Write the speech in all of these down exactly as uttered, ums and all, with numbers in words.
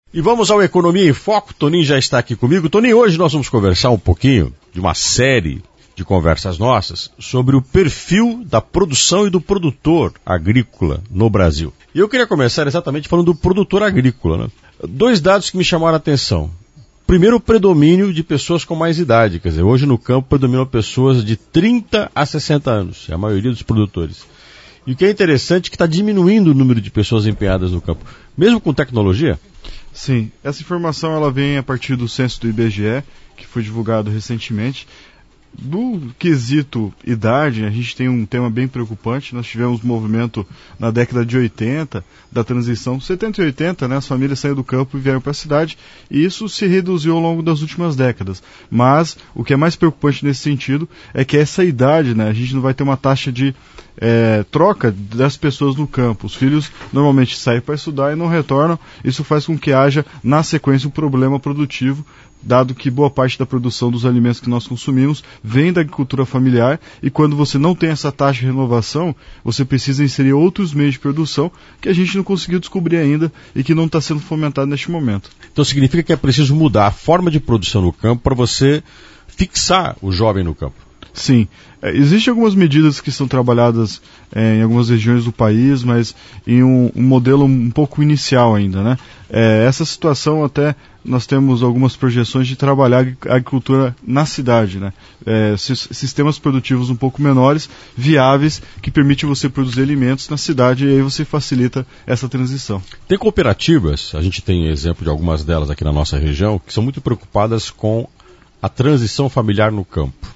E vamos ao Economia em Foco. Toninho já está aqui comigo. Toninho, hoje nós vamos conversar um pouquinho de uma série de conversas nossas sobre o perfil da produção e do produtor agrícola no Brasil. E eu queria começar exatamente falando do produtor agrícola, né? Dois dados que me chamaram a atenção. Primeiro, o predomínio de pessoas com mais idade. Quer dizer, hoje no campo predominam pessoas de trinta a sessenta anos, é a maioria dos produtores. E o que é interessante é que está diminuindo o número de pessoas empenhadas no campo, mesmo com tecnologia. Sim, essa informação ela vem a partir do censo do I B G E, que foi divulgado recentemente. Do quesito idade, a gente tem um tema bem preocupante. Nós tivemos um movimento na década de oitenta, da transição setenta e oitenta, né? As famílias saíram do campo e vieram para a cidade, e isso se reduziu ao longo das últimas décadas. Mas o que é mais preocupante nesse sentido é que essa idade, né? A gente não vai ter uma taxa de é, troca das pessoas no campo. Os filhos normalmente saem para estudar e não retornam. Isso faz com que haja, na sequência, um problema produtivo, dado que boa parte da produção dos alimentos que nós consumimos vem da agricultura familiar, e quando você não tem essa taxa de renovação, você precisa inserir outros meios de produção que a gente não conseguiu descobrir ainda e que não está sendo fomentado neste momento. Então significa que é preciso mudar a forma de produção no campo para você fixar o jovem no campo. Sim, é, existem algumas medidas que são trabalhadas é, em algumas regiões do país, mas em um, um modelo um pouco inicial ainda, né? É, essa situação até nós temos algumas projeções de trabalhar a agricultura na cidade, né? É, sistemas produtivos um pouco menores, viáveis, que permitem você produzir alimentos na cidade, e aí você facilita essa transição. Tem cooperativas, a gente tem exemplo de algumas delas aqui na nossa região, que são muito preocupadas com a transição familiar no campo.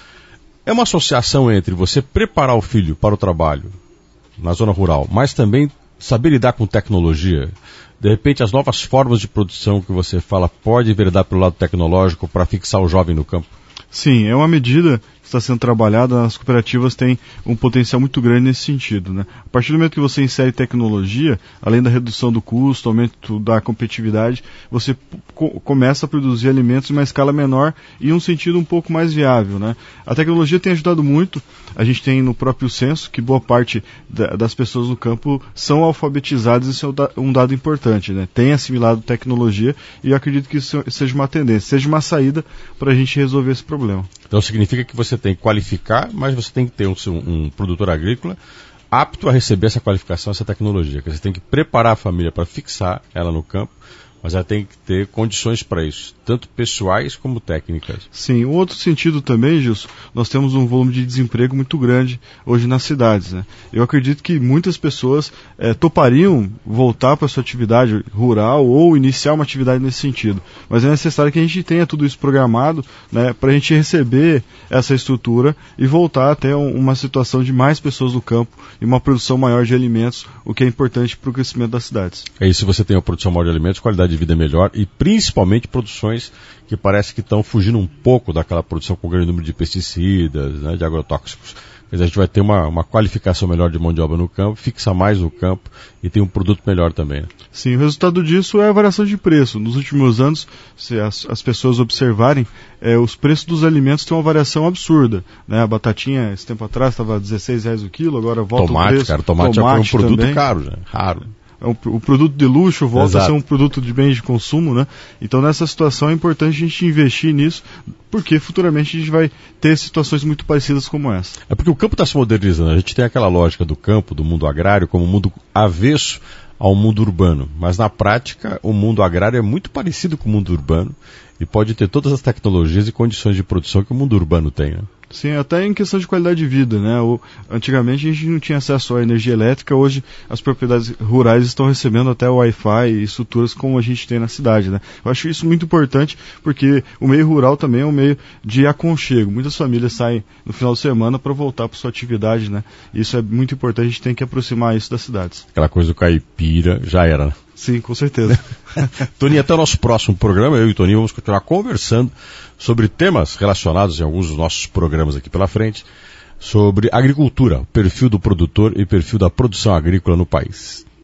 É uma associação entre você preparar o filho para o trabalho na zona rural, mas também saber lidar com tecnologia. De repente, as novas formas de produção que você fala pode enveredar pelo lado tecnológico para fixar o jovem no campo? Sim, é uma medida que está sendo trabalhada. As cooperativas têm um potencial muito grande nesse sentido, né? A partir do momento que você insere tecnologia, além da redução do custo, aumento da competitividade, você co- começa a produzir alimentos em uma escala menor e em um sentido um pouco mais viável, né? A tecnologia tem ajudado muito. A gente tem no próprio censo que boa parte da, das pessoas no campo são alfabetizadas, isso é um, da, um dado importante, né? Tem assimilado tecnologia, e eu acredito que isso seja uma tendência, seja uma saída para a gente resolver esse problema. Então significa que você tem que qualificar, mas você tem que ter um, um produtor agrícola apto a receber essa qualificação, essa tecnologia. Você tem que preparar a família para fixar ela no campo, mas ela tem que ter condições para isso, tanto pessoais como técnicas. Sim, um outro sentido também, Gilson, nós temos um volume de desemprego muito grande hoje nas cidades, né? Eu acredito que muitas pessoas é, topariam voltar para a sua atividade rural ou iniciar uma atividade nesse sentido, mas é necessário que a gente tenha tudo isso programado, né, para a gente receber essa estrutura e voltar até um, uma situação de mais pessoas no campo e uma produção maior de alimentos, o que é importante para o crescimento das cidades. É isso, se você tem uma produção maior de alimentos, qualidade de vida melhor, e principalmente produções que parece que estão fugindo um pouco daquela produção com grande número de pesticidas, né, de agrotóxicos. Quer dizer, a gente vai ter uma, uma qualificação melhor de mão de obra no campo, fixa mais no campo e tem um produto melhor também, né? Sim, o resultado disso é a variação de preço. Nos últimos anos, se as, as pessoas observarem, é, os preços dos alimentos têm uma variação absurda, né? A batatinha, esse tempo atrás, estava dezesseis reais o quilo, agora volta tomate, o preço. Cara, tomate, tomate já foi um produto também. caro, já, raro. É um, o produto de luxo volta Exato. a ser um produto de bens de consumo, né? Então nessa situação é importante a gente investir nisso, porque futuramente a gente vai ter situações muito parecidas como essa. É porque o campo está se modernizando. A gente tem aquela lógica do campo, do mundo agrário, como um mundo avesso ao mundo urbano. Mas na prática, o mundo agrário é muito parecido com o mundo urbano e pode ter todas as tecnologias e condições de produção que o mundo urbano tem, né? Sim, até em questão de qualidade de vida, né? O, antigamente a gente não tinha acesso à energia elétrica, hoje as propriedades rurais estão recebendo até o Wi-Fi e estruturas como a gente tem na cidade, né? Eu acho isso muito importante, porque o meio rural também é um meio de aconchego. Muitas famílias saem no final de semana para voltar para sua atividade, né? Isso é muito importante, a gente tem que aproximar isso das cidades. Aquela coisa do caipira já era, né? Sim, com certeza. Toninho, até o nosso próximo programa, eu e o Toninho vamos continuar conversando sobre temas relacionados em alguns dos nossos programas aqui pela frente, sobre agricultura, perfil do produtor e perfil da produção agrícola no país.